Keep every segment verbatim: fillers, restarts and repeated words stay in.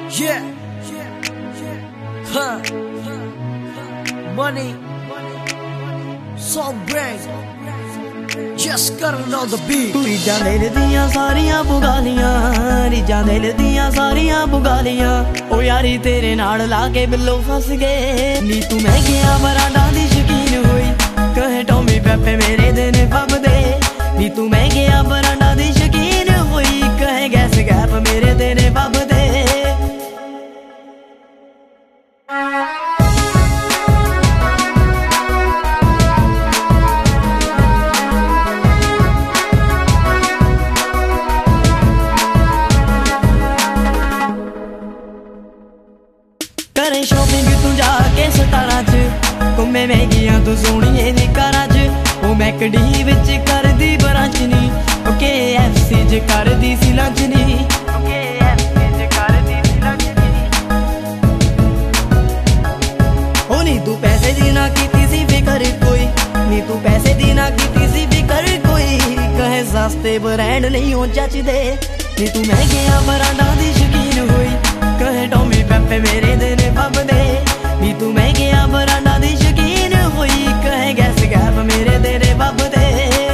Yeah, huh, money, so brain, just gotta know the beat. ਤੂੰ ਰੀਜਾਂ ਦਿਲ ਦੀਆਂ ਸਾਰੀਆਂ ਪੁਗਾਲੀਆਂ, ਰੀਜਾਂ ਦਿਲ ਦੀਆਂ ਸਾਰੀਆਂ ਪੁਗਾਲੀਆਂ। ਓ ਯਾਰੀ ਤੇਰੇ ਨਾਲ ਲਾ ਕੇ ਬਿੱਲੋ ਫਸ ਗਏ ਨੀ, ਤੂੰ ਮਹਿੰਗੀਆਂ ਬਰਾਂਡਾਂ ਦੀ ਸ਼ੌਕੀਨ ਹੋਈ। ਕਹੇ ਟੋਮੀ ਪੈਪੇ ਮੇਰੇ ਦੇ ਨੇ ਫੱਬਦੇ ਨੀ, ਤੂੰ ਮਹਿੰਗੀਆਂ ਬਰਾਂਡਾਂ ਦੀ ਸ਼ੌਕੀਨ ਹੋਈ। ਕਹੇ ਗੈਸ ਗੈਪ ਮੇਰੇ ਦੇ ਨੇ ਫੱਬਦੇ। करे शॉपिंग तू जाके सतारा च, घूमे महंगियां तू सोहणिए दी कारां च। ओ मैकडी विच करदी ब्रांच नी, ओ के एफ सी च करदी सी लंच नी, ओ के एफ सी च करदी सी लंच नी। ओ नी तू पैसे दी ना कीती सी फिकर कोई, नी तू पैसे दी ना कीती सी फिकर कोई। कहे सस्ते ब्रांड नहीं हो जचदे नी, तू महंगियां ब्रांडां दी शौकीन होई। कहे टोमी पैपे मेरे दे ने फब्बदे नी, तू महंगियां ब्रांडां दी शौकीन होई। कहे गैस गैप मेरे दे ने फब्बदे।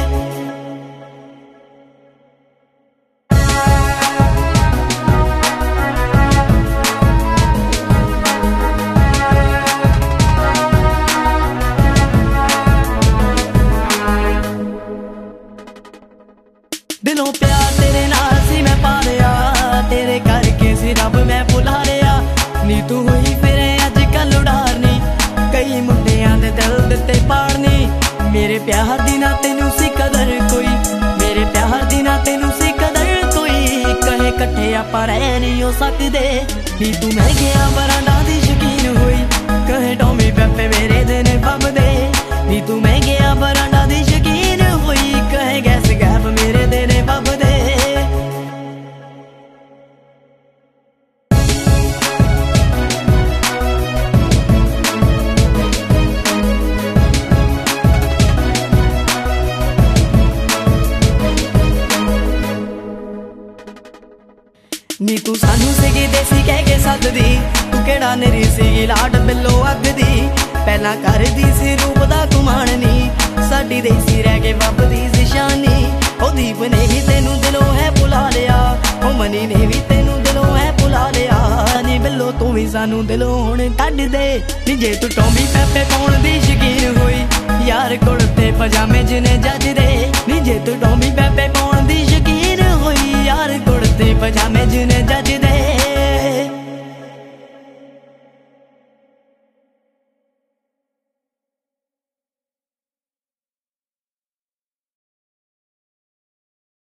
दिलों प्यार तेरे नाल सी मैं पा लिया, तेरे करके सी रब मैं भुला लिया नी। तू हुई फिरे अज कल उड़ारनी, कई मुंडियां दे दिल दिते पाड़नी। मेरे प्यार दी ना तेनू सी कदर कोई, मेरे प्यार दी ना तेनू सी कदर कोई। कहे कट्ठे आपां रह नहीं हो सकदे नी, तू महंगियां ब्रांडां दी शौकीन होई। कहे टोमी पैपे मेरे दे ने फब्बदे नी, तू महंगियां ब्रांडां दी शौकीन होई। कहे गैस गैप मेरे दे ने फब्बदे। नी तू सानू सीगी देसी कह के सददी, तू केड़ा नेरी सीगी लाड बिल्लो अगदी। पहला करदी सी रूप दा घुमाण नी, साडी देसी रह के वबदी सी शानी। ओ दीप ने भी तेनू दिलों है भुला लिया, ओ मनी ने भी तेनू दिलों है भुला लिया नी। बिल्लो तू भी सानू दिलों हुण कढ दे नी, जे तू टोमी पैपे पाउण दी शौकीन होई। यार कुड़ते पजामे जिने जज दे नी, जे तू टोमी पैपे पाउण दी शौकीन होई। यार कुड़ते पजामे जिने जज दे।